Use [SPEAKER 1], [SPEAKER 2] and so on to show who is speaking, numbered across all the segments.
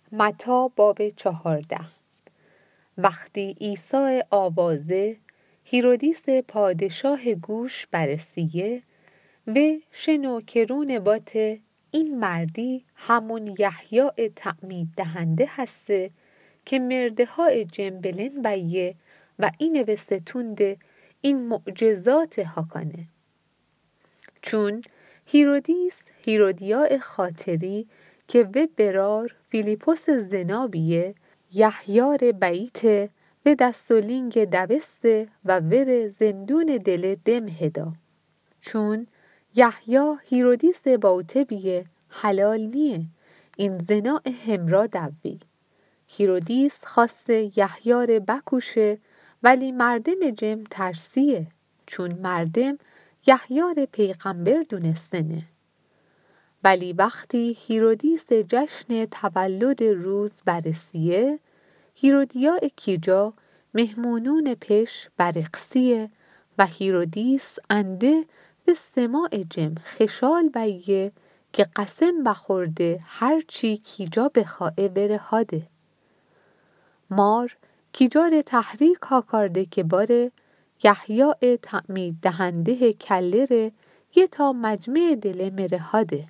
[SPEAKER 1] متی باب 14. وقتی عیسی آوازه هیرودیس پادشاه گوش برسیه و شنو که رونبات این مردی همون یحیی تعمید دهنده هسته که مرده های جنبلن بیه و این وستونده این معجزات هاکانه. چون هیرودیس هیرودیا خاطری که و برار فیلیپوس زنابیه یحیار بیت و دستولینگ دوسته و ور زندون دل دم هدا. چون یحیی هیرودیس باوته بیه حلال نیه این زنا همرا دوی. هیرودیس خواسته یحیار بکوشه ولی مردم جم ترسیه چون مردم یحیار پیغمبر دونستنه. ولی وقتی هیرودیس جشن تولد روز برسیه هیرودیا کیجا مهمونون پیش برقصیه و هیرودیس انده به سماع جم خشال بیه که قسم بخورده هرچی کیجا بخواه بره هاده. مار کیجار تحریک ها کرده که باره یحیی تعمید دهنده کلره یه تا مجمع دل مره هاده.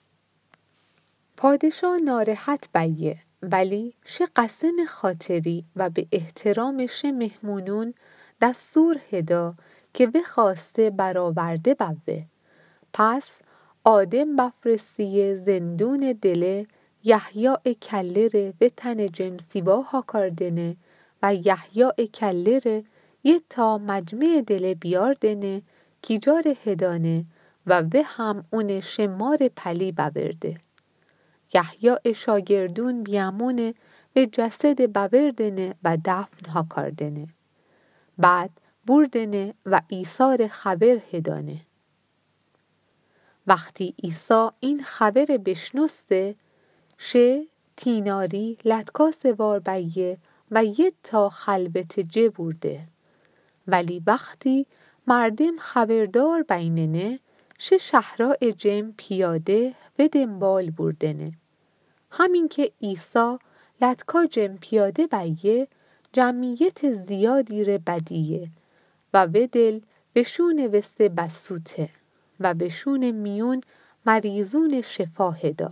[SPEAKER 1] پادشاه نارحت بیه ولی شه قسم خاطری و به احترامش مهمونون دستور هدا که بخواسته برآورده بوه. پس آدم بفرستیه زندون دله یحیی کلره به تن جمسیبا ها کردنه و یحیی کلره یه تا مجمع دله بیاردنه کیجار هدانه و به هم اون شمار پلی ببرده. یحیی شاگردون بیامونه به جسد ببردنه و دفن ها کردنه. بعد بردنه و ایثار خبر هدانه. وقتی عیسی این خبر بشنسته شه تیناری لطکا سوار بیه و یه تا خلبت جه برده. ولی وقتی مردم خبردار بیننه شه شهرها جم پیاده و دنبال بردنه. همین که عیسی لطکا جم پیاده بیه جمعیت زیادی ره بدیه و بدل بشون وسته بسوته و بشون میون مریضون شفا دا.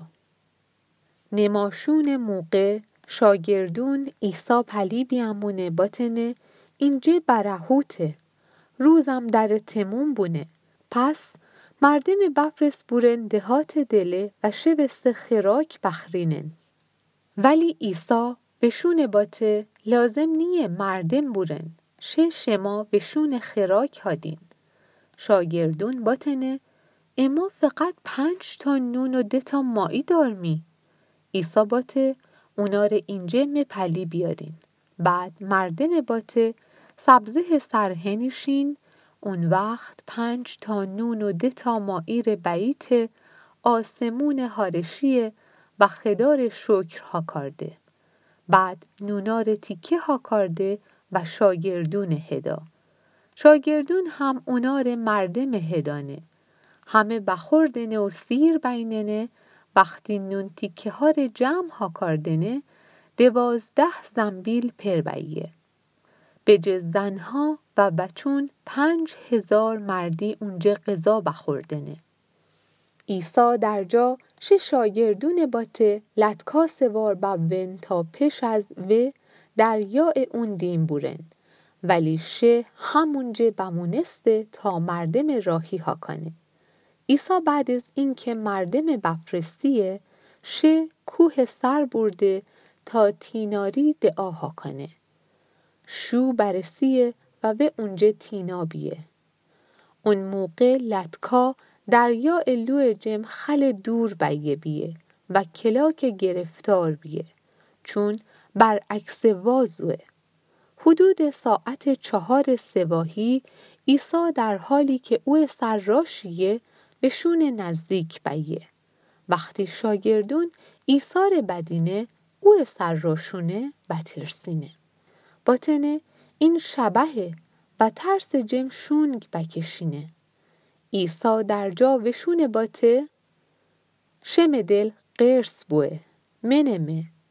[SPEAKER 1] نماشون موقع شاگردون عیسی پلی بیامونه باتنه اینجه برهوته روزم در تموم بونه. پس مردم بفرست بورن دهات دله و شوست خراک بخرینن. ولی عیسی بشون باته لازم نیه مردم بورن شه شما بشون خراک هادین. شاگردون باتنه اما فقط 5 تا نون و 2 تا مایی دارمی. عیسی باته اونا رو اینجه پلی بیارین. بعد مردم باته سبزه سرهنیشین اون وقت 5 تا نون و 2 تا مایی رو بیت آسمون هارشیه و خدار شکر ها کرده. بعد نونار تیکه ها کرده و شاگردون هدا. شاگردون هم اونار مردم هدانه. همه بخوردنه و سیر بیننه. وقتی نون تیکه ها رو جمع ها کردنه 12 زنبیل پر بیه. به جز زنها و بچون 5000 مردی اونجا غذا بخوردنه. عیسی در جا شه شاگردون باته لطکا سوار ببون تا پیش از و دریاء اون دیم بورن. ولی شه همونجه بمونسته تا مردم راهی ها کنه. عیسی بعد از این که مردم بفرستیه شه کوه سر برده تا تیناری دعاها کنه. شو برسیه و به اونجه تینا بیه. اون موقع لطکا دریا لو جم خل دور بیه و کلاک گرفتار بیه چون برعکس وازوه. حدود ساعت 4 صباحی عیسی در حالی که او سرراشیه بهشون نزدیک بیه. وقتی شاگردون ایثار بدینه او سرراشونه بترسینه. باتنه این شبهه و ترس جم شونگ بکشینه. عیسی در جا وشون باته شم دل قرص بوه منمه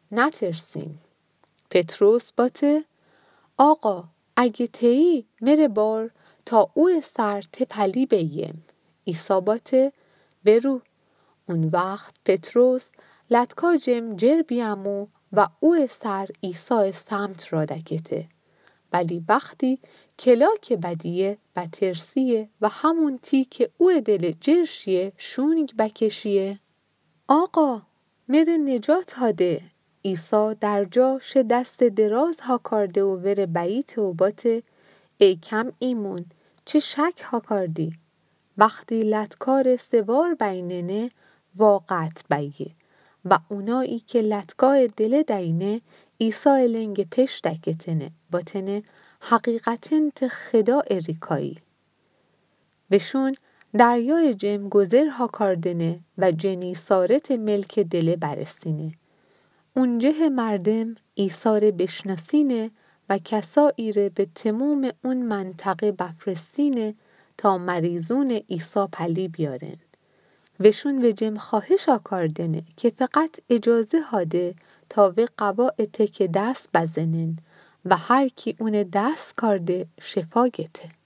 [SPEAKER 1] نترسین. پتروس باته آقا اگه تهی مره بار تا او سر تپلی بیم. ایسا باته برو. اون وقت پتروس لطکا جر بیامو و او سر ایسا سمت را دکته. ولی وقتی کلاک بدیه و ترسیه و همون تی که او دل جرشیه شونگ بکشیه آقا مره نجات هاده. ایسا در جاش دست دراز ها کرده و وره بیت و باته ای کم ایمون چه شک ها کردی. وقتی لطکار سوار بیننه واقعت بیه و اونایی که لطکای دل دینه ایسا لنگ پش دکتنه باتنه حقیقتن ته خداع ریکایی. بشون دریای جم گذر ها کردنه و جنی سارت ملک دل برسینه. اونجه مردم ایسار بشناسینه و کسایی ره به تموم اون منطقه بفرستینه تا مریضون ایسا پلی بیارن. وشون و جم خواهش کردنه که فقط اجازه هاده تا و قواع تک دست بزنن و هر کی اون دست کرده شفا گته.